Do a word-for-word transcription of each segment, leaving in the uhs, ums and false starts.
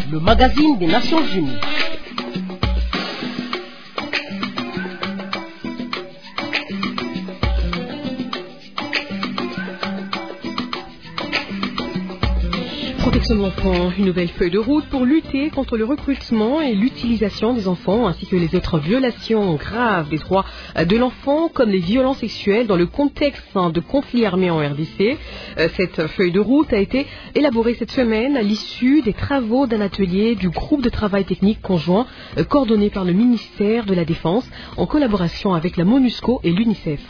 le magazine des Nations Unies. Protection de l'enfant, une nouvelle feuille de route pour lutter contre le recrutement et l'utilisation des enfants ainsi que les autres violations graves des droits de l'enfant comme les violences sexuelles dans le contexte de conflits armés en R D C. Cette feuille de route a été élaborée cette semaine à l'issue des travaux d'un atelier du groupe de travail technique conjoint coordonné par le ministère de la Défense en collaboration avec la MONUSCO et l'UNICEF.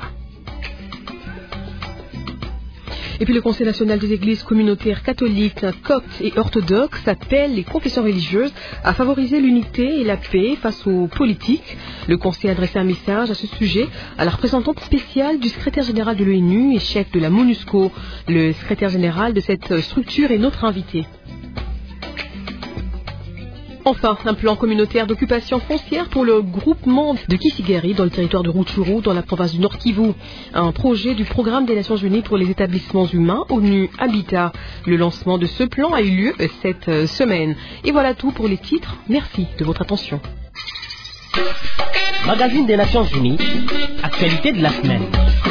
Et puis le Conseil national des églises communautaires catholiques, coptes et orthodoxes appelle les confessions religieuses à favoriser l'unité et la paix face aux politiques. Le Conseil a adressé un message à ce sujet à la représentante spéciale du secrétaire général de l'ONU et chef de la MONUSCO. Le secrétaire général de cette structure est notre invité. Enfin, un plan communautaire d'occupation foncière pour le groupement de Kisigari dans le territoire de Rutshuru, dans la province du Nord Kivu. Un projet du programme des Nations Unies pour les établissements humains, ONU Habitat. Le lancement de ce plan a eu lieu cette semaine. Et voilà tout pour les titres. Merci de votre attention. Magazine des Nations Unies, actualité de la semaine.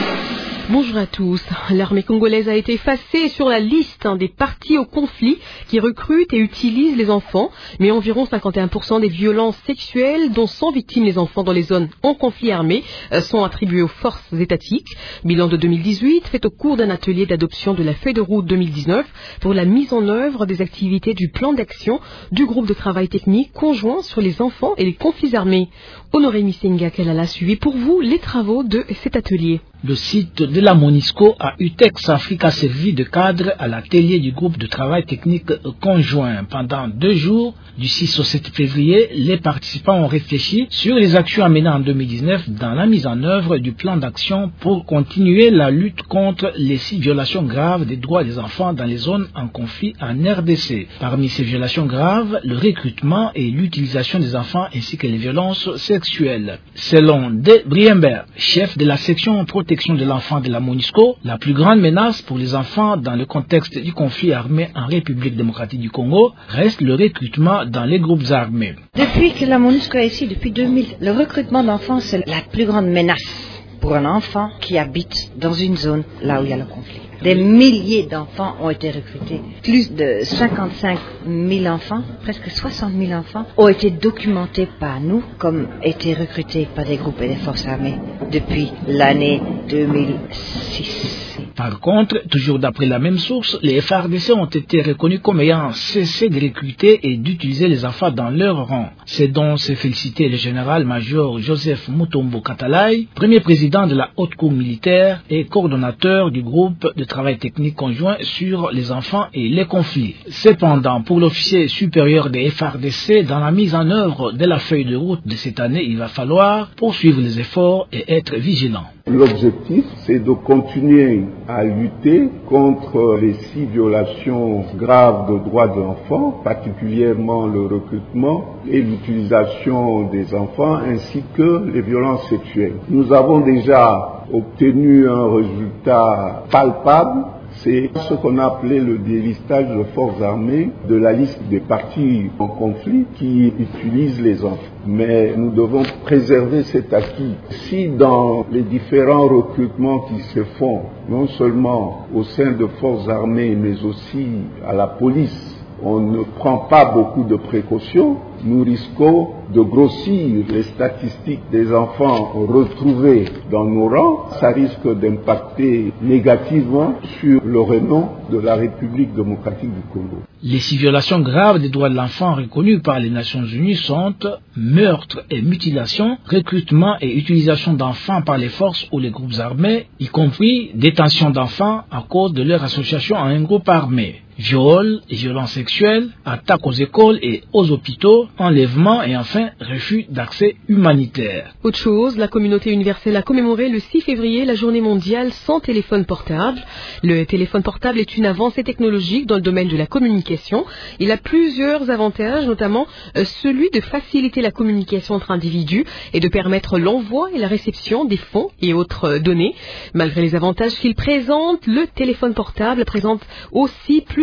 Bonjour à tous. L'armée congolaise a été effacée sur la liste des partis au conflit qui recrutent et utilisent les enfants, mais environ cinquante et un pour cent des violences sexuelles dont sont victimes les enfants dans les zones en conflit armé sont attribuées aux forces étatiques. Bilan de deux mille dix-huit fait au cours d'un atelier d'adoption de la feuille de route deux mille dix-neuf pour la mise en œuvre des activités du plan d'action du groupe de travail technique conjoint sur les enfants et les conflits armés. Honoré Misenga Kalala suivi pour vous les travaux de cet atelier. Le site de la MONUSCO à Utex Afrique a servi de cadre à l'atelier du groupe de travail technique conjoint. Pendant deux jours, du six au sept février, les participants ont réfléchi sur les actions à mener en deux mille dix-neuf dans la mise en œuvre du plan d'action pour continuer la lutte contre les six violations graves des droits des enfants dans les zones en conflit en R D C. Parmi ces violations graves, le recrutement et l'utilisation des enfants ainsi que les violences sexuelles. Selon De Briember, chef de la section protection de l'enfant de la MONUSCO, la plus grande menace pour les enfants dans le contexte du conflit armé en République démocratique du Congo reste le recrutement dans les groupes armés. Depuis que la MONUSCO est ici, depuis deux mille, le recrutement d'enfants, c'est la plus grande menace pour un enfant qui habite dans une zone là où il y a le conflit. Des milliers d'enfants ont été recrutés. Plus de cinquante-cinq mille enfants, presque soixante mille enfants, ont été documentés par nous comme été recrutés par des groupes et des forces armées depuis l'année deux mille six. Par contre, toujours d'après la même source, les F R D C ont été reconnus comme ayant cessé de recruter et d'utiliser les enfants dans leur rang. C'est dont s'est félicité le général-major Joseph Mutombo Katalai, premier président de la haute cour militaire et coordonnateur du groupe de travail technique conjoint sur les enfants et les conflits. Cependant, pour l'officier supérieur des F R D C, dans la mise en œuvre de la feuille de route de cette année, il va falloir poursuivre les efforts et être vigilant. L'objectif, c'est de continuer à lutter contre les six violations graves de droits de l'enfant, particulièrement le recrutement et l'utilisation des enfants, ainsi que les violences sexuelles. Nous avons déjà obtenu un résultat palpable. C'est ce qu'on a appelé le délistage de forces armées de la liste des partis en conflit qui utilisent les enfants. Mais nous devons préserver cet acquis. Si dans les différents recrutements qui se font, non seulement au sein de forces armées, mais aussi à la police, on ne prend pas beaucoup de précautions, nous risquons de grossir les statistiques des enfants retrouvés dans nos rangs. Ça risque d'impacter négativement sur le renom de la République démocratique du Congo. Les six violations graves des droits de l'enfant reconnues par les Nations Unies sont meurtre et mutilation, recrutement et utilisation d'enfants par les forces ou les groupes armés, y compris détention d'enfants à cause de leur association à un groupe armé, viol et violences sexuelles, attaques aux écoles et aux hôpitaux, enlèvement et enfin refus d'accès humanitaire. Autre chose, la communauté universelle a commémoré le six février la journée mondiale sans téléphone portable. Le téléphone portable est une avancée technologique dans le domaine de la communication. Il a plusieurs avantages, notamment euh, celui de faciliter la communication entre individus et de permettre l'envoi et la réception des fonds et autres euh, données. Malgré les avantages qu'il présente, le téléphone portable présente aussi plusieurs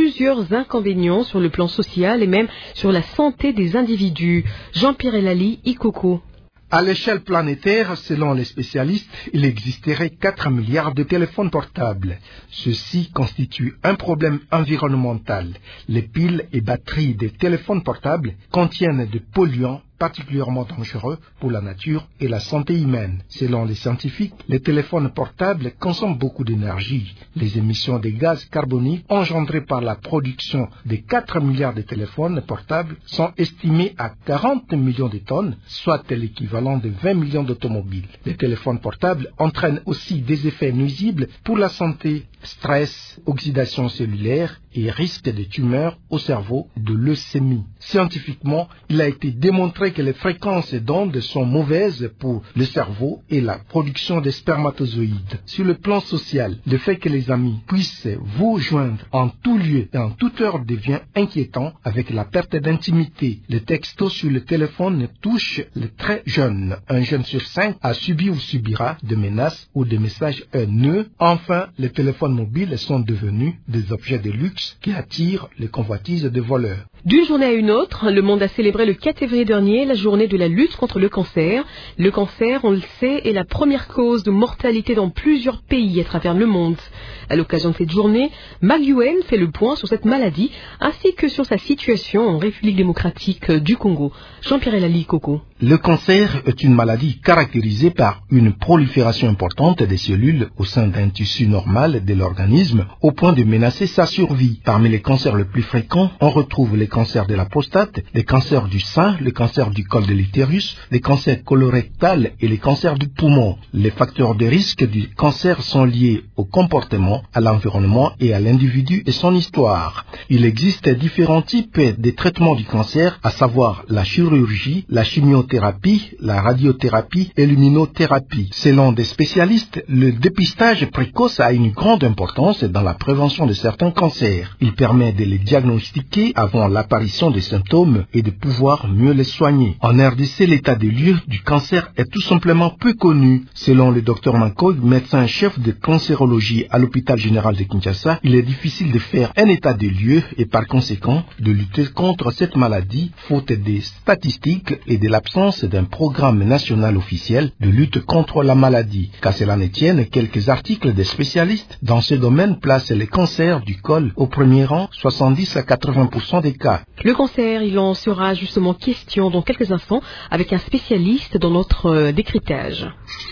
plusieurs inconvénients sur le plan social et même sur la santé des individus. Jean-Pierre Elali, Ikoko. À l'échelle planétaire, selon les spécialistes, il existerait quatre milliards de téléphones portables. Ceci constitue un problème environnemental. Les piles et batteries des téléphones portables contiennent des polluants particulièrement dangereux pour la nature et la santé humaine. Selon les scientifiques, les téléphones portables consomment beaucoup d'énergie. Les émissions de gaz carboniques engendrées par la production des quatre milliards de téléphones portables sont estimées à quarante millions de tonnes, soit l'équivalent de vingt millions d'automobiles. Les téléphones portables entraînent aussi des effets nuisibles pour la santé, stress, oxydation cellulaire et risque de tumeurs au cerveau, de leucémie. Scientifiquement, il a été démontré que les fréquences d'ondes sont mauvaises pour le cerveau et la production des spermatozoïdes. Sur le plan social, le fait que les amis puissent vous joindre en tout lieu et en toute heure devient inquiétant avec la perte d'intimité. Les textos sur le téléphone touchent les très jeunes. Un jeune sur cinq a subi ou subira des menaces ou des messages haineux. Enfin, les téléphones mobiles sont devenus des objets de luxe qui attirent les convoitises des voleurs. D'une journée à une autre, le monde a célébré le quatre février dernier la journée de la lutte contre le cancer. Le cancer, on le sait, est la première cause de mortalité dans plusieurs pays à travers le monde. À l'occasion de cette journée, Maguen fait le point sur cette maladie ainsi que sur sa situation en République démocratique du Congo. Jean-Pierre Elali, Coco. Le cancer est une maladie caractérisée par une prolifération importante des cellules au sein d'un tissu normal de l'organisme au point de menacer sa survie. Parmi les cancers les plus fréquents, on retrouve les cancers de la prostate, les cancers du sein, le cancer du col de l'utérus, les cancers colorectal et les cancers du poumon. Les facteurs de risque du cancer sont liés au comportement, à l'environnement et à l'individu et son histoire. Il existe différents types de traitements du cancer, à savoir la chirurgie, la chimiothérapie, la radiothérapie et l'immunothérapie. Selon des spécialistes, le dépistage précoce a une grande importance dans la prévention de certains cancers. Il permet de les diagnostiquer avant l'apparition des symptômes et de pouvoir mieux les soigner. En R D C, l'état des lieux du cancer est tout simplement peu connu. Selon le docteur Mankoy, médecin-chef de cancérologie à l'hôpital général de Kinshasa, il est difficile de faire un état des lieux et par conséquent de lutter contre cette maladie, faute des statistiques et de l'absence d'un programme national officiel de lutte contre la maladie. Qu'à cela ne tienne, quelques articles des spécialistes dans ce domaine placent les cancers du col au premier rang, soixante-dix à quatre-vingts pour cent des cas. Le cancer, il en sera justement question dans quelques instants avec un spécialiste dans notre euh, décryptage.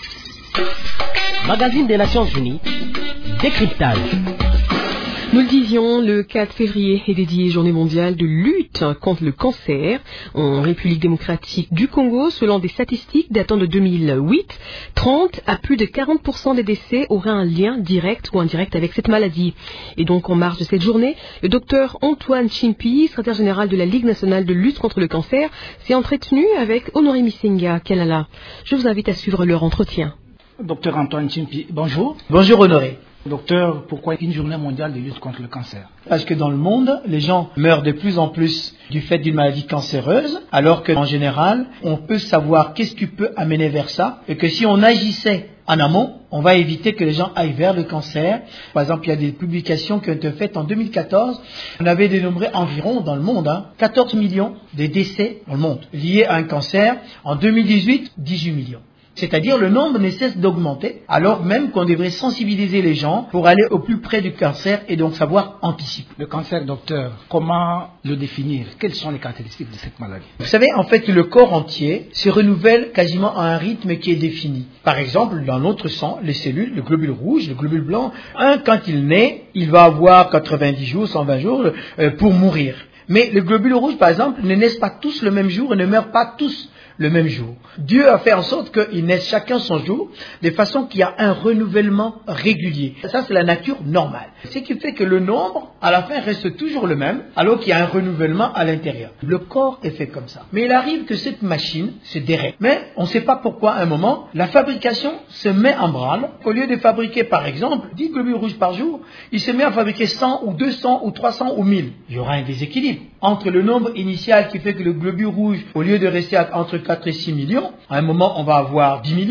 Magazine des Nations Unies, décryptage. Nous le disions, le quatre février est dédié Journée mondiale de lutte contre le cancer. En République démocratique du Congo, selon des statistiques datant de deux mille huit, trente à plus de quarante pour cent des décès auraient un lien direct ou indirect avec cette maladie. Et donc, en marge de cette journée, le docteur Antoine Chimpi, secrétaire général de la Ligue nationale de lutte contre le cancer, s'est entretenu avec Honoré Misenga Kalala. Je vous invite à suivre leur entretien. Docteur Antoine Chimpi, bonjour. Bonjour Honoré. Docteur, pourquoi une journée mondiale de lutte contre le cancer? Parce que dans le monde, les gens meurent de plus en plus du fait d'une maladie cancéreuse, alors qu'en général, on peut savoir qu'est-ce qui peut amener vers ça, et que si on agissait en amont, on va éviter que les gens aillent vers le cancer. Par exemple, il y a des publications qui ont été faites en deux mille quatorze. On avait dénombré environ dans le monde hein, quatorze millions de décès dans le monde liés à un cancer. En deux mille dix-huit, dix-huit millions. C'est-à-dire le nombre ne cesse d'augmenter, alors même qu'on devrait sensibiliser les gens pour aller au plus près du cancer et donc savoir anticiper. Le cancer, docteur, comment le définir? Quelles sont les caractéristiques de cette maladie? Vous savez, en fait, le corps entier se renouvelle quasiment à un rythme qui est défini. Par exemple, dans notre sang, les cellules, le globule rouge, le globule blanc, un, quand il naît, il va avoir quatre-vingt-dix jours, cent vingt jours euh, pour mourir. Mais le globule rouge, par exemple, ne naissent pas tous le même jour et ne meurent pas tous le même jour. Dieu a fait en sorte qu'ils naissent chacun son jour, de façon qu'il y a un renouvellement régulier. Ça, c'est la nature normale. Ce qui fait que le nombre, à la fin, reste toujours le même, alors qu'il y a un renouvellement à l'intérieur. Le corps est fait comme ça. Mais il arrive que cette machine se dérègle. Mais on ne sait pas pourquoi, à un moment, la fabrication se met en branle. Au lieu de fabriquer, par exemple, dix globules rouges par jour, il se met à fabriquer cent ou deux cents ou trois cents ou mille. Il y aura un déséquilibre entre le nombre initial qui fait que le globule rouge, au lieu de rester entre quatre et six millions, à un moment on va avoir dix millions,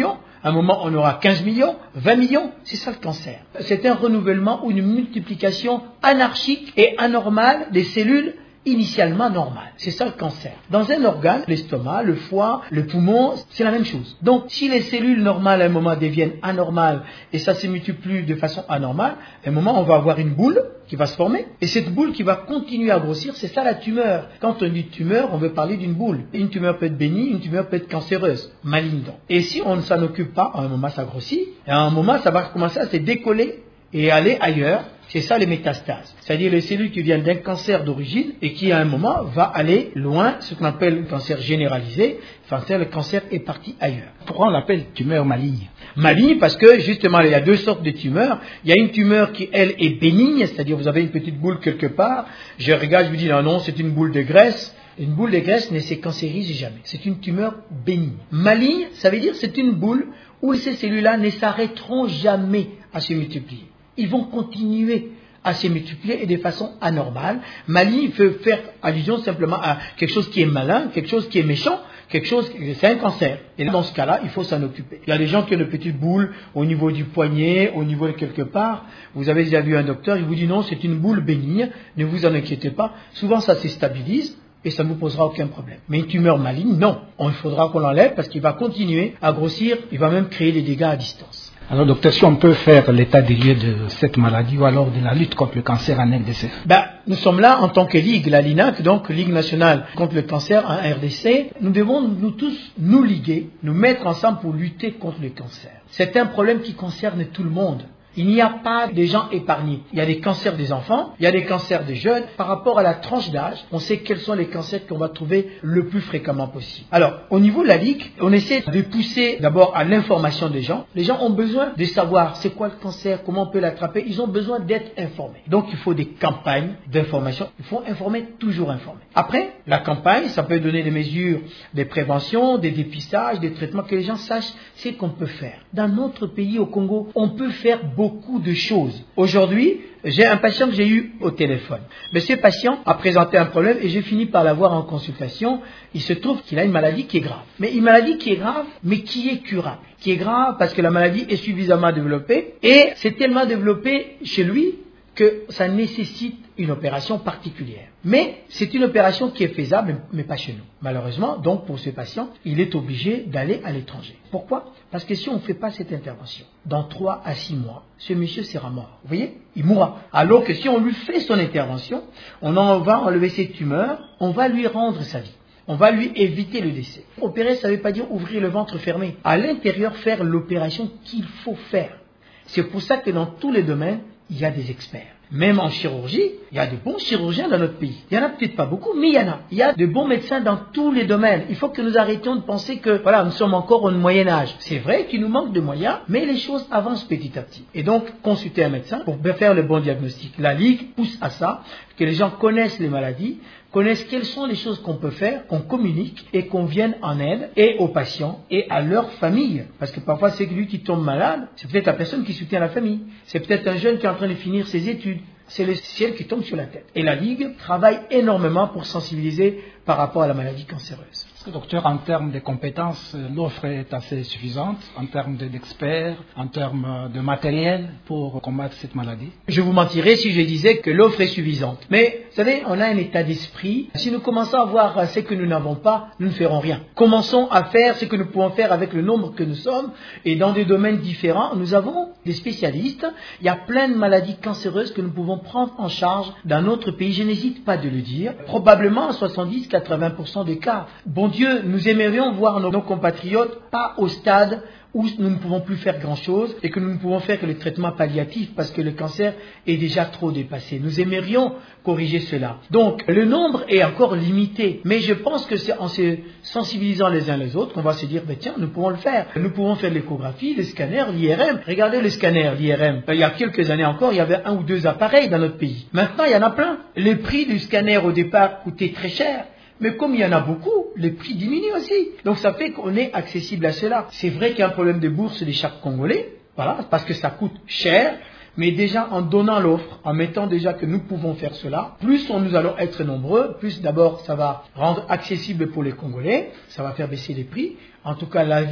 À un moment, on aura quinze millions, vingt millions. C'est ça le cancer. C'est un renouvellement ou une multiplication anarchique et anormale des cellules initialement normales. C'est ça le cancer. Dans un organe, l'estomac, le foie, le poumon, c'est la même chose. Donc, si les cellules normales à un moment deviennent anormales et ça se multiplie de façon anormale, à un moment, on va avoir une boule qui va se former et cette boule qui va continuer à grossir, c'est ça la tumeur. Quand on dit tumeur, on veut parler d'une boule. Une tumeur peut être bénigne, une tumeur peut être cancéreuse, maligne donc. Et si on ne s'en occupe pas, à un moment, ça grossit et à un moment, ça va commencer à se décoller et aller ailleurs. C'est ça les métastases. C'est-à-dire les cellules qui viennent d'un cancer d'origine et qui à un moment va aller loin, ce qu'on appelle le cancer généralisé, enfin le cancer est parti ailleurs. Pourquoi on l'appelle tumeur maligne? Maligne parce que justement il y a deux sortes de tumeurs. Il y a une tumeur qui elle est bénigne, c'est-à-dire vous avez une petite boule quelque part, je regarde, je vous dis non, non, c'est une boule de graisse. Une boule de graisse ne se cancérise jamais. C'est une tumeur bénigne. Maligne, ça veut dire c'est une boule où ces cellules-là ne s'arrêteront jamais à se multiplier. Ils vont continuer à se multiplier et de façon anormale. Maligne veut faire allusion simplement à quelque chose qui est malin, quelque chose qui est méchant, quelque chose, c'est un cancer. Et dans ce cas-là, il faut s'en occuper. Il y a des gens qui ont une petite boule au niveau du poignet, au niveau de quelque part. Vous avez déjà vu un docteur, il vous dit non, c'est une boule bénigne, ne vous en inquiétez pas. Souvent, ça se stabilise et ça ne vous posera aucun problème. Mais une tumeur maligne, non. Il faudra qu'on l'enlève parce qu'il va continuer à grossir, il va même créer des dégâts à distance. Alors, docteur, si on peut faire l'état des lieux de cette maladie ou alors de la lutte contre le cancer en R D C? Ben, nous sommes là en tant que Ligue, la LINAC, donc Ligue nationale contre le cancer en R D C. Nous devons nous tous nous liguer, nous mettre ensemble pour lutter contre le cancer. C'est un problème qui concerne tout le monde. Il n'y a pas de gens épargnés. Il y a des cancers des enfants, il y a des cancers des jeunes. Par rapport à la tranche d'âge, on sait quels sont les cancers qu'on va trouver le plus fréquemment possible. Alors, au niveau de la Ligue, on essaie de pousser d'abord à l'information des gens. Les gens ont besoin de savoir c'est quoi le cancer, comment on peut l'attraper. Ils ont besoin d'être informés. Donc, il faut des campagnes d'information. Il faut informer, toujours informer. Après, la campagne, ça peut donner des mesures de prévention, des dépistages, des traitements, que les gens sachent ce qu'on peut faire. Dans notre pays, au Congo, on peut faire beaucoup beaucoup de choses. Aujourd'hui, j'ai un patient que j'ai eu au téléphone. Mais ce patient a présenté un problème et j'ai fini par l'avoir en consultation. Il se trouve qu'il a une maladie qui est grave. Mais une maladie qui est grave, mais qui est curable. Qui est grave parce que la maladie est suffisamment développée et c'est tellement développé chez lui que ça nécessite une opération particulière. Mais c'est une opération qui est faisable, mais pas chez nous. Malheureusement, donc pour ce patient, il est obligé d'aller à l'étranger. Pourquoi? Parce que si on ne fait pas cette intervention, dans trois à six mois, ce monsieur sera mort. Vous voyez? Il mourra. Alors que si on lui fait son intervention, on en va enlever ses tumeurs, on va lui rendre sa vie. On va lui éviter le décès. Opérer, ça ne veut pas dire ouvrir le ventre fermé. À l'intérieur, faire l'opération qu'il faut faire. C'est pour ça que dans tous les domaines, il y a des experts. Même en chirurgie, il y a de bons chirurgiens dans notre pays. Il n'y en a peut-être pas beaucoup, mais il y en a. Il y a de bons médecins dans tous les domaines. Il faut que nous arrêtions de penser que, voilà, nous sommes encore au Moyen-Âge. C'est vrai qu'il nous manque de moyens, mais les choses avancent petit à petit. Et donc, consulter un médecin pour faire le bon diagnostic. La Ligue pousse à ça, que les gens connaissent les maladies, connaissent quelles sont les choses qu'on peut faire, qu'on communique et qu'on vienne en aide et aux patients et à leur famille. Parce que parfois, c'est lui qui tombe malade, c'est peut-être la personne qui soutient la famille. C'est peut-être un jeune qui est en train de finir ses études. C'est le ciel qui tombe sur la tête. Et la Ligue travaille énormément pour sensibiliser par rapport à la maladie cancéreuse. Docteur, en termes de compétences, l'offre est assez suffisante, en termes d'experts, en termes de matériel pour combattre cette maladie? Je vous mentirais si je disais que l'offre est suffisante. Mais, vous savez, on a un état d'esprit. Si nous commençons à voir ce que nous n'avons pas, nous ne ferons rien. Commençons à faire ce que nous pouvons faire avec le nombre que nous sommes. Et dans des domaines différents, nous avons des spécialistes. Il y a plein de maladies cancéreuses que nous pouvons prendre en charge dans notre pays. Je n'hésite pas de le dire. Probablement à soixante-dix à quatre-vingts pour cent des cas. Bon Dieu, nous aimerions voir nos, nos compatriotes pas au stade où nous ne pouvons plus faire grand-chose et que nous ne pouvons faire que le traitement palliatif parce que le cancer est déjà trop dépassé. Nous aimerions corriger cela. Donc, le nombre est encore limité, mais je pense que c'est en se sensibilisant les uns les autres qu'on va se dire, ben tiens, nous pouvons le faire. Nous pouvons faire l'échographie, le scanner, l'I R M. Regardez le scanner, l'I R M. Il y a quelques années encore, il y avait un ou deux appareils dans notre pays. Maintenant, il y en a plein. Les prix du scanner au départ coûtaient très cher. Mais comme il y en a beaucoup, les prix diminuent aussi. Donc ça fait qu'on est accessible à cela. C'est vrai qu'il y a un problème de bourse des chaque Congolais, voilà, parce que ça coûte cher. Mais déjà en donnant l'offre, en mettant déjà que nous pouvons faire cela, plus on, nous allons être nombreux, plus d'abord ça va rendre accessible pour les Congolais, ça va faire baisser les prix. En tout cas, la vie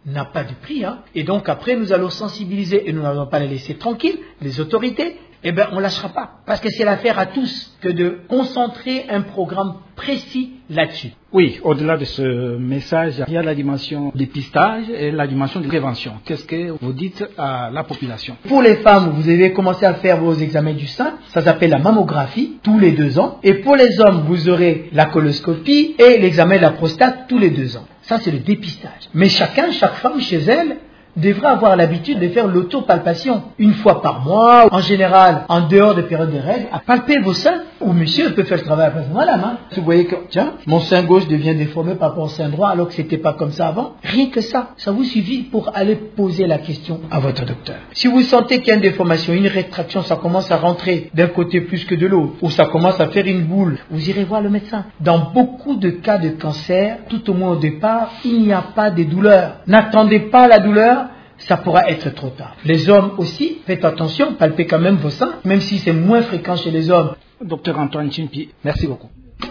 n'a pas de prix. Hein. Et donc après, nous allons sensibiliser et nous n'allons pas les laisser tranquilles, les autorités. Eh bien, on ne lâchera pas. Parce que c'est l'affaire à tous que de concentrer un programme précis là-dessus. Oui, au-delà de ce message, il y a la dimension dépistage et la dimension de prévention. Qu'est-ce que vous dites à la population? Pour les femmes, vous devez commencer à faire vos examens du sein. Ça s'appelle la mammographie, tous les deux ans. Et pour les hommes, vous aurez la coloscopie et l'examen de la prostate tous les deux ans. Ça, c'est le dépistage. Mais chacun, chaque femme chez elle, devra avoir l'habitude de faire l'autopalpation une fois par mois, en général en dehors des périodes de règles, à palper vos seins, ou monsieur peut faire le travail après la main. Vous voyez que, tiens, mon sein gauche devient déformé par rapport au sein droit alors que c'était pas comme ça avant. Rien que ça, ça vous suffit pour aller poser la question à votre docteur. Si vous sentez qu'il y a une déformation, une rétraction, ça commence à rentrer d'un côté plus que de l'autre, ou ça commence à faire une boule, vous irez voir le médecin. Dans beaucoup de cas de cancer, tout au moins au départ, il n'y a pas de douleur. N'attendez pas la douleur. Ça pourra être trop tard. Les hommes aussi, faites attention, palpez quand même vos seins, même si c'est moins fréquent chez les hommes. Docteur Antoine Chimpi, merci beaucoup.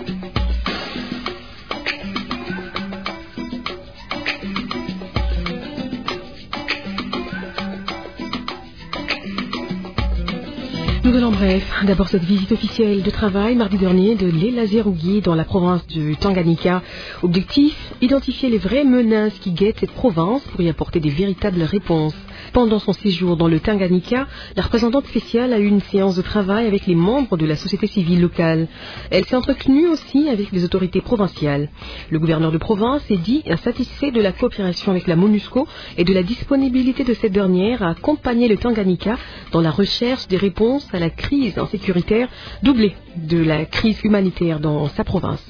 Nous allons bref. D'abord cette visite officielle de travail mardi dernier de Léla Zerougui dans la province du Tanganyika. Objectif, identifier les vraies menaces qui guettent cette province pour y apporter des véritables réponses. Pendant son séjour dans le Tanganyika, la représentante spéciale a eu une séance de travail avec les membres de la société civile locale. Elle s'est entretenue aussi avec les autorités provinciales. Le gouverneur de province est dit insatisfait de la coopération avec la MONUSCO et de la disponibilité de cette dernière à accompagner le Tanganyika dans la recherche des réponses à la crise insécuritaire doublée de la crise humanitaire dans sa province.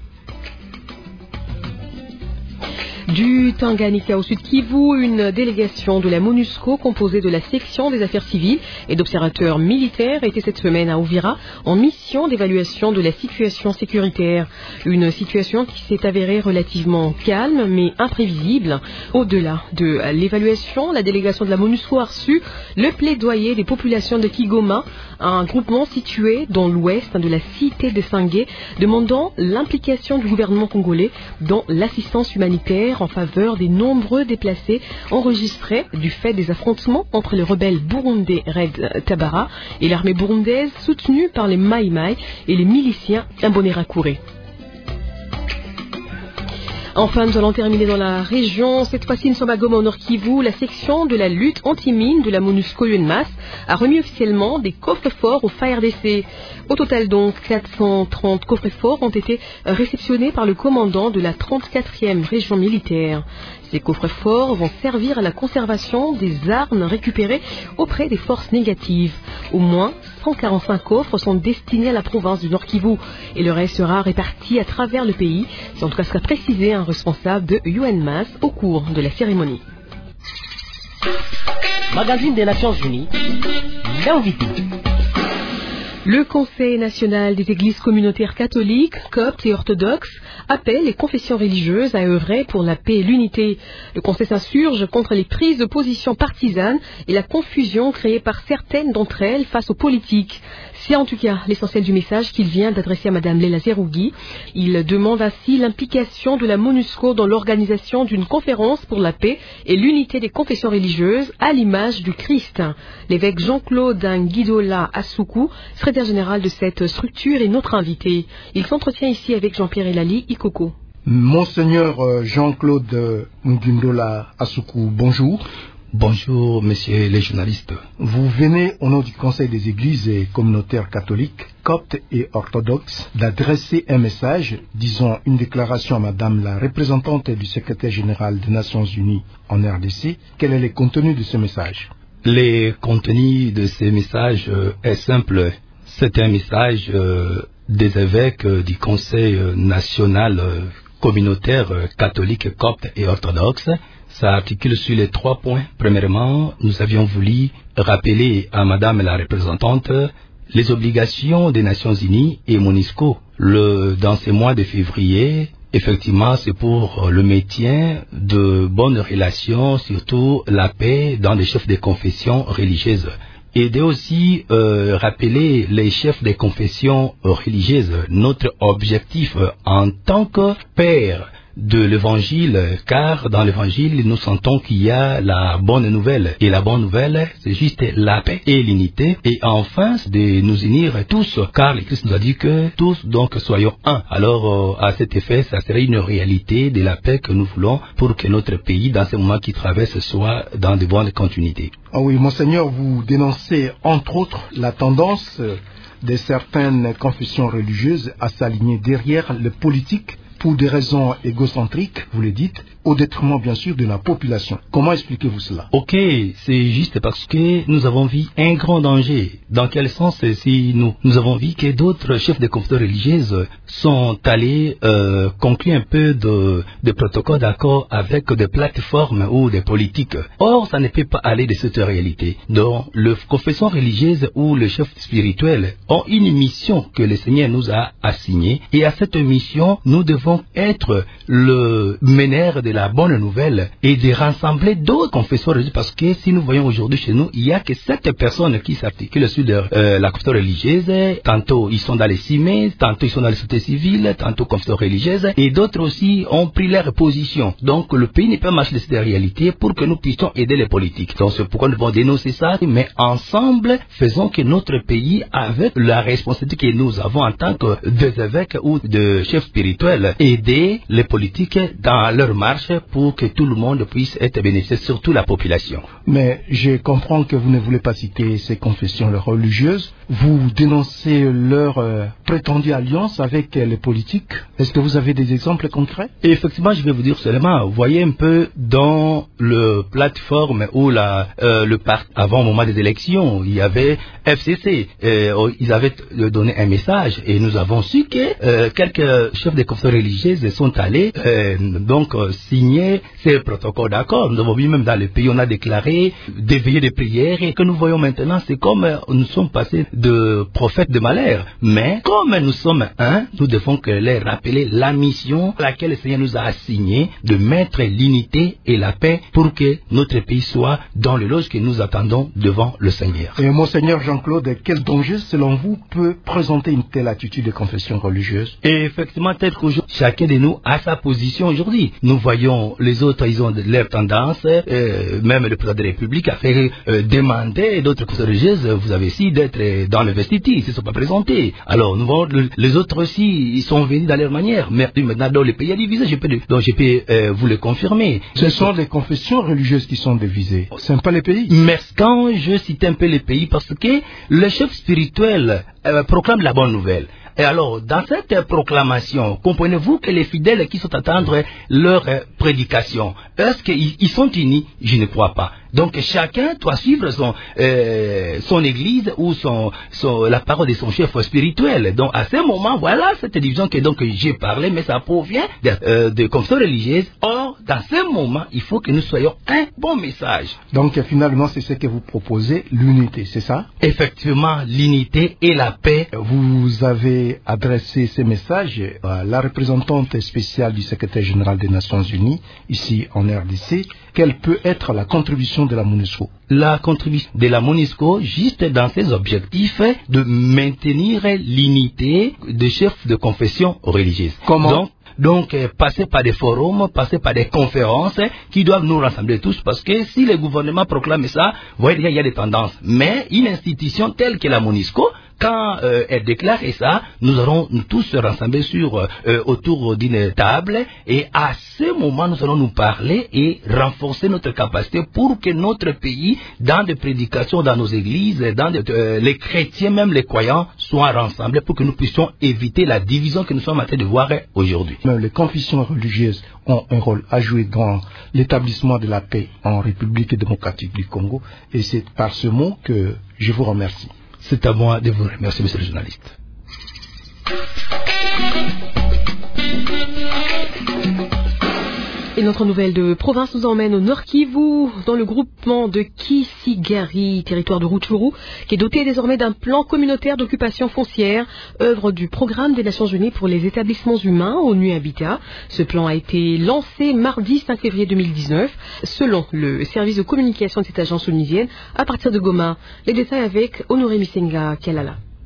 Du Tanganyika au Sud Kivu, une délégation de la MONUSCO composée de la section des affaires civiles et d'observateurs militaires était cette semaine à Uvira en mission d'évaluation de la situation sécuritaire. Une situation qui s'est avérée relativement calme mais imprévisible. Au-delà de l'évaluation, la délégation de la MONUSCO a reçu le plaidoyer des populations de Kigoma, un groupement situé dans l'ouest de la cité de Sangué, demandant l'implication du gouvernement congolais dans l'assistance humanitaire en faveur des nombreux déplacés enregistrés du fait des affrontements entre les rebelles burundais Red Tabara et l'armée burundaise soutenue par les Mai Mai et les miliciens Imbonerakure. Enfin, nous allons terminer dans la région. Cette fois-ci, nous sommes à Goma, au Nord Kivu. La section de la lutte anti-mine de la MONUSCO U N M A S a remis officiellement des coffres-forts au F A R D C. Au total, donc, quatre cent trente coffres-forts ont été réceptionnés par le commandant de la trente-quatrième région militaire. Ces coffres-forts vont servir à la conservation des armes récupérées auprès des forces négatives. Au moins cent quarante-cinq coffres sont destinés à la province du Nord Kivu et le reste sera réparti à travers le pays. C'est en tout cas ce qu'a précisé un responsable de U N M A S au cours de la cérémonie. Magazine des Nations Unies, l'invité. Le Conseil national des églises communautaires catholiques, coptes et orthodoxes appelle les confessions religieuses à œuvrer pour la paix et l'unité. Le Conseil s'insurge contre les prises de position partisanes et la confusion créée par certaines d'entre elles face aux politiques. C'est en tout cas l'essentiel du message qu'il vient d'adresser à Madame Léla Zerougui. Il demande ainsi l'implication de la MONUSCO dans l'organisation d'une conférence pour la paix et l'unité des confessions religieuses à l'image du Christ. L'évêque Jean-Claude Nguidola Asuku, secrétaire général de cette structure, est notre invité. Il s'entretient ici avec Jean-Pierre Elali Ikoko. Monseigneur Jean-Claude Nguidola Asuku, bonjour. Bonjour, messieurs les journalistes. Vous venez, au nom du Conseil des églises et communautaires catholiques, coptes et orthodoxes, d'adresser un message, disons une déclaration à Madame la représentante du secrétaire général des Nations Unies en R D C. Quel est le contenu de ce message? Le contenu de ce message euh, est simple. C'est un message euh, des évêques euh, du Conseil national euh, communautaire euh, catholique, copte et orthodoxe. Ça articule sur les trois points. Premièrement, nous avions voulu rappeler à Madame la représentante les obligations des Nations Unies et MONUSCO. Le, dans ces mois de février, effectivement, c'est pour le maintien de bonnes relations, surtout la paix dans les chefs des confessions religieuses. Et de aussi euh, rappeler les chefs des confessions religieuses notre objectif en tant que père de l'évangile, car dans l'évangile, nous sentons qu'il y a la bonne nouvelle. Et la bonne nouvelle, c'est juste la paix et l'unité. Et enfin, de nous unir tous, car le Christ nous a dit que tous, donc, soyons un. Alors, euh, à cet effet, ça serait une réalité de la paix que nous voulons pour que notre pays, dans ce moment qui traverse, soit dans de bonnes continuités. Ah oui, Monseigneur, vous dénoncez entre autres la tendance de certaines confessions religieuses à s'aligner derrière le politique pour des raisons égocentriques, vous le dites, au détriment bien sûr de la population. Comment expliquez-vous cela? Ok, c'est juste parce que nous avons vu un grand danger. Dans quel sens? Si nous, nous avons vu que d'autres chefs de confessions religieuses sont allés euh, conclure un peu de, de protocoles d'accord avec des plateformes ou des politiques. Or, ça ne peut pas aller de cette réalité. Donc, les confessions religieuses ou les chefs spirituels ont une mission que le Seigneur nous a assignée. Et à cette mission, nous devons être le meneur de la bonne nouvelle et de rassembler d'autres confessions religieuses, parce que si nous voyons aujourd'hui chez nous, il n'y a que sept personnes qui s'articulent sur euh, la confession religieuse. Tantôt ils sont dans les cimets, tantôt ils sont dans les sociétés civiles, tantôt confession religieuse, et d'autres aussi ont pris leur position. Donc le pays ne peut marcher de cette réalité pour que nous puissions aider les politiques. Donc c'est pourquoi nous devons dénoncer ça, mais ensemble faisons que notre pays, avec la responsabilité que nous avons en tant que des évêques ou de chefs spirituels, aider les politiques dans leur marche pour que tout le monde puisse être bénéficié, surtout la population. Mais je comprends que vous ne voulez pas citer ces confessions religieuses. Vous dénoncez leur euh, prétendue alliance avec euh, les politiques. Est-ce que vous avez des exemples concrets? Et effectivement, je vais vous dire seulement, vous voyez un peu dans le plateforme ou la, euh, le parti, avant le moment des élections, il y avait F C C. Euh, ils avaient donné un message et nous avons su que euh, quelques chefs de confessions religieuses sont allés euh, donc euh, signer ces protocoles d'accord. Nous avons vu même dans le pays, on a déclaré des veillées de prière, et que nous voyons maintenant, c'est comme euh, nous sommes passés de prophètes de malheur. Mais comme nous sommes un, nous devons que leur rappeler la mission à laquelle le Seigneur nous a assigné de mettre l'unité et la paix pour que notre pays soit dans le loge que nous attendons devant le Seigneur. Et Monseigneur Jean-Claude, quel danger selon vous peut présenter une telle attitude de confession religieuse? Et effectivement, peut-être qu'aujourd'hui, chacun de nous a sa position aujourd'hui. Nous voyons les autres, ils ont leur tendance, euh, même le président de la République a fait euh, demander d'autres confessions religieuses, vous avez aussi d'être dans le vestiaire, ils ne se sont pas présentés. Alors, nous voyons le, les autres aussi, ils sont venus dans leur manière. Mais maintenant, dans les pays divisés, je peux, donc je peux euh, vous le confirmer. Ce sont les confessions religieuses qui sont divisées, ce n'est pas les pays. Mais quand je cite un peu les pays, parce que le chef spirituel euh, proclame la bonne nouvelle. Et alors, dans cette proclamation, comprenez-vous que les fidèles qui sont à attendre leur prédication, est-ce qu'ils ils sont unis? Je ne crois pas. Donc chacun doit suivre son, euh, son église ou son, son, la parole de son chef spirituel. Donc à ce moment, voilà cette division que donc j'ai parlé, mais ça provient de, euh, de confessions religieuses. Or, dans ce moment, il faut que nous soyons un bon message. Donc finalement, c'est ce que vous proposez, l'unité, c'est ça? Effectivement, l'unité et la paix. Vous avez adressé ces messages à la représentante spéciale du secrétaire général des Nations Unies, ici en R D C. Quelle peut être la contribution de la MONUSCO? La contribution de la MONUSCO, juste dans ses objectifs, de maintenir l'unité des chefs de confession religieuse. Comment? Donc, Donc, euh, passer par des forums, passer par des conférences qui doivent nous rassembler tous, parce que si le gouvernement proclame ça, vous voyez, il y a des tendances. Mais une institution telle que la MONUSCO, quand euh, elle déclare ça, nous allons nous tous se rassembler sur, euh, autour d'une table, et à ce moment, nous allons nous parler et renforcer notre capacité pour que notre pays, dans des prédications, dans nos églises, dans de, euh, les chrétiens, même les croyants, soient rassemblés pour que nous puissions éviter la division que nous sommes en train de voir aujourd'hui. Les confessions religieuses ont un rôle à jouer dans l'établissement de la paix en République démocratique du Congo, et c'est par ce mot que je vous remercie. C'est à moi de vous remercier, monsieur le journaliste. Et notre nouvelle de province nous emmène au Nord Kivu, dans le groupement de Kisigari, territoire de Rutshuru, qui est doté désormais d'un plan communautaire d'occupation foncière, œuvre du programme des Nations Unies pour les établissements humains, ONU Habitat. Ce plan a été lancé mardi cinq février deux mille dix-neuf, selon le service de communication de cette agence onusienne, à partir de Goma. Les détails avec Honoré Misenga Kialala.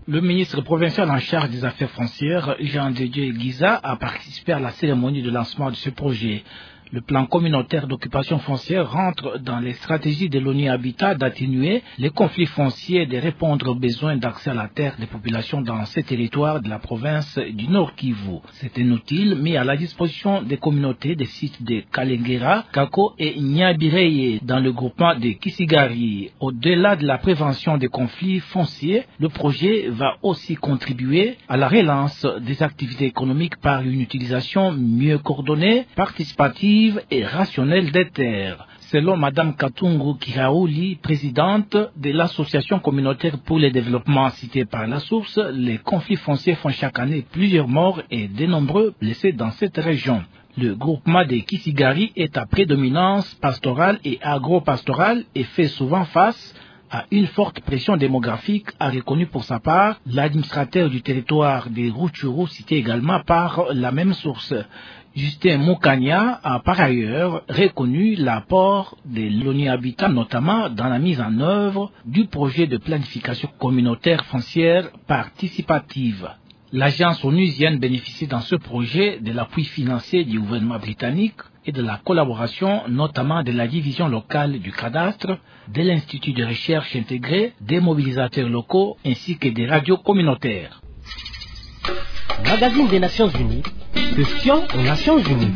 Le ministre provincial en charge des affaires foncières, Jean de Dieu Guiza, a participé à la cérémonie de lancement de ce projet. Le plan communautaire d'occupation foncière rentre dans les stratégies de l'ONU Habitat d'atténuer les conflits fonciers et de répondre aux besoins d'accès à la terre des populations dans ces territoires de la province du Nord Kivu. C'est un outil mis à la disposition des communautés des sites de Kalengera, Kako et Nyabireye dans le groupement de Kisigari. Au-delà de la prévention des conflits fonciers, le projet va aussi contribuer à la relance des activités économiques par une utilisation mieux coordonnée, participative et rationnelle des terres. Selon Madame Katungu Kiraouli, présidente de l'association communautaire pour le développement citée par la source, les conflits fonciers font chaque année plusieurs morts et de nombreux blessés dans cette région. Le groupement des Kisigari est à prédominance pastorale et agro-pastorale et fait souvent face à une forte pression démographique, a reconnu pour sa part l'administrateur du territoire des Rutshuru, cité également par la même source. Justin Moukania a par ailleurs reconnu l'apport de l'ONU Habitat, notamment dans la mise en œuvre du projet de planification communautaire foncière participative. L'agence onusienne bénéficie dans ce projet de l'appui financier du gouvernement britannique et de la collaboration notamment de la division locale du cadastre, de l'Institut de recherche intégré, des mobilisateurs locaux ainsi que des radios communautaires. Magazine des Nations Unies, question aux Nations Unies.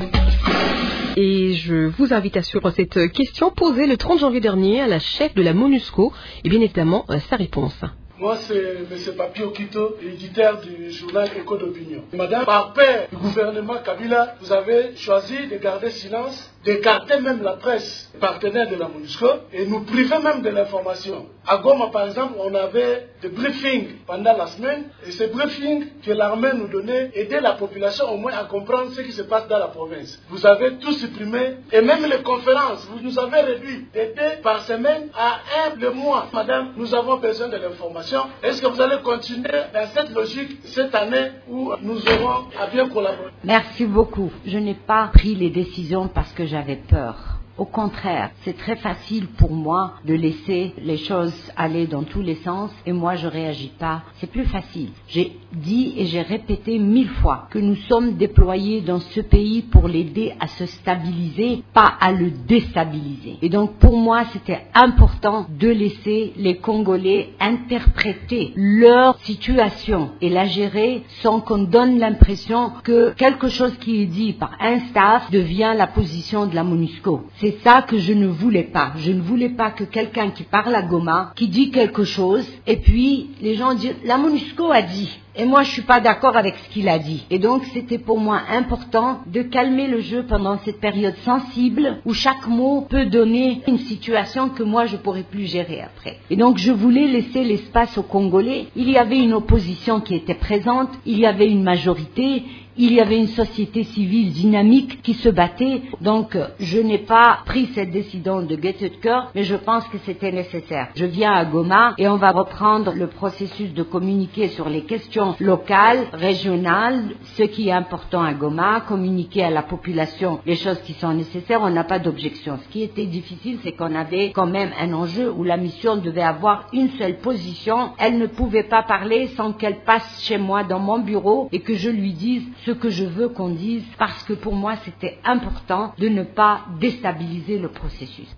Et je vous invite à suivre cette question posée le trente janvier dernier à la chef de la MONUSCO et bien évidemment sa réponse. Moi, c'est M. Papi Okito, éditeur du journal Écho d'Opinion. Madame, par père du gouvernement Kabila, vous avez choisi de garder silence, d'écarter même la presse partenaire de la MONUSCO et nous priver même de l'information. À Goma, par exemple, on avait des briefings pendant la semaine et ces briefings que l'armée nous donnait aidaient la population au moins à comprendre ce qui se passe dans la province. Vous avez tout supprimé et même les conférences, vous nous avez réduit de deux par semaine à un le mois. Madame, nous avons besoin de l'information. Est-ce que vous allez continuer dans cette logique cette année où nous aurons à bien collaborer? Merci beaucoup. Je n'ai pas pris les décisions parce que j'avais peur. Au contraire, c'est très facile pour moi de laisser les choses aller dans tous les sens et moi je réagis pas. C'est plus facile. J'ai dit et j'ai répété mille fois que nous sommes déployés dans ce pays pour l'aider à se stabiliser, pas à le déstabiliser. Et donc pour moi c'était important de laisser les Congolais interpréter leur situation et la gérer sans qu'on donne l'impression que quelque chose qui est dit par un staff devient la position de la MONUSCO. C'est ça que je ne voulais pas. Je ne voulais pas que quelqu'un qui parle à Goma, qui dit quelque chose, et puis les gens disent « la MONUSCO a dit ». Et moi, je suis pas d'accord avec ce qu'il a dit. Et donc, c'était pour moi important de calmer le jeu pendant cette période sensible où chaque mot peut donner une situation que moi, je pourrais plus gérer après. Et donc, je voulais laisser l'espace aux Congolais. Il y avait une opposition qui était présente, il y avait une majorité, il y avait une société civile dynamique qui se battait. Donc, je n'ai pas pris cette décision de gaieté de cœur, mais je pense que c'était nécessaire. Je viens à Goma et on va reprendre le processus de communiquer sur les questions locales, régionales, ce qui est important à Goma, communiquer à la population les choses qui sont nécessaires. On n'a pas d'objection. Ce qui était difficile, c'est qu'on avait quand même un enjeu où la mission devait avoir une seule position. Elle ne pouvait pas parler sans qu'elle passe chez moi dans mon bureau et que je lui dise ce que je veux qu'on dise, parce que pour moi c'était important de ne pas déstabiliser le processus.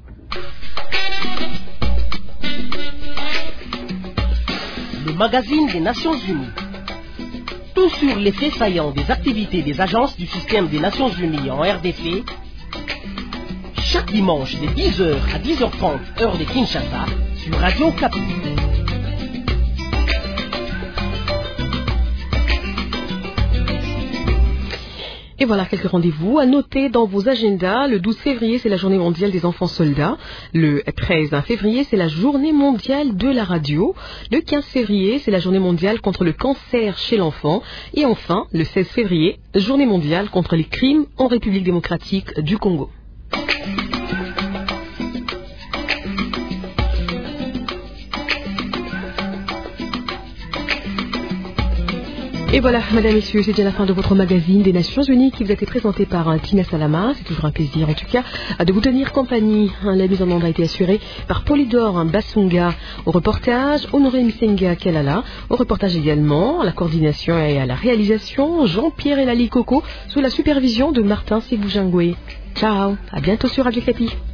Le magazine des Nations Unies. Tout sur les faits saillants des activités des agences du système des Nations Unies en R D C, chaque dimanche de dix heures à dix heures trente heure de Kinshasa sur Radio Kapi. Et voilà quelques rendez-vous à noter dans vos agendas. Le douze février, c'est la journée mondiale des enfants soldats. Le treize février, c'est la journée mondiale de la radio. Le quinze février, c'est la journée mondiale contre le cancer chez l'enfant. Et enfin, le seize février, journée mondiale contre les crimes en République démocratique du Congo. Et Et voilà, mesdames, messieurs, c'est déjà la fin de votre magazine des Nations Unies qui vous a été présenté par Tina Salama. C'est toujours un plaisir, en tout cas, de vous tenir compagnie. La mise en onde a été assurée par Polydor Bassunga au reportage, Honoré Misenga Kelala au reportage également, à la coordination et à la réalisation, Jean-Pierre Elali Coco sous la supervision de Martin Seboujangwe. Ciao, à bientôt sur Radio Kapi.